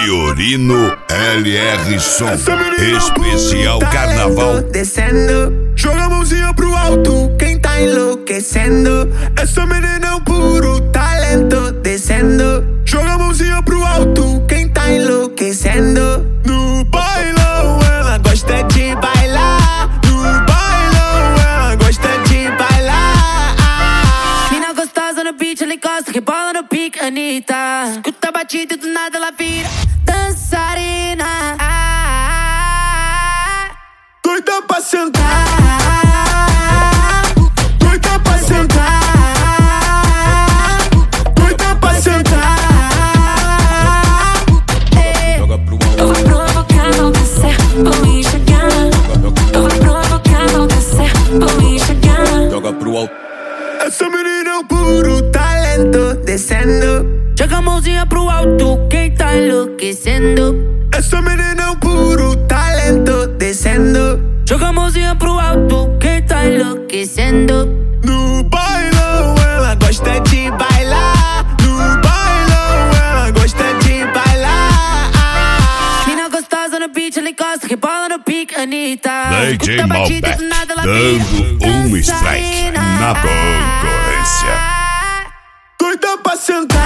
Fiorino LR Som, especial carnaval. Descendo, joga a mãozinha pro alto, quem tá enlouquecendo. Essa menina é um puro talento. Descendo, joga a mãozinha pro alto, quem tá enlouquecendo. No bailão ela gosta de bailar. No bailão ela gosta de bailar. Mina gostosa no beat, ela encosta, rebola no pique, Anitta. Escuta a batida e do nada ela vira dançarina. Doida pra sentar, doida pra sentar, doida pra sentar. Eu vou provocar, vou descer, vou enxergar. Eu vou provocar, vou descer, vou enxergar. Joga pro alto. Essa menina é um puro talento. Descendo, Joga a mãozinha pro alto, quem tá enlouquecendo. essa menina é um puro talento. Descendo, Joga a mãozinha pro alto, quem tá enlouquecendo. no bailão ela gosta de bailar. No bailão ela gosta de bailar. Mina gostosa no beat, ela encosta, rebola no pique, Anitta. DJ Escuta a batida e Malbec, do nada ela vira dando um strike dançarina. na concorrência. Doida pra sentar,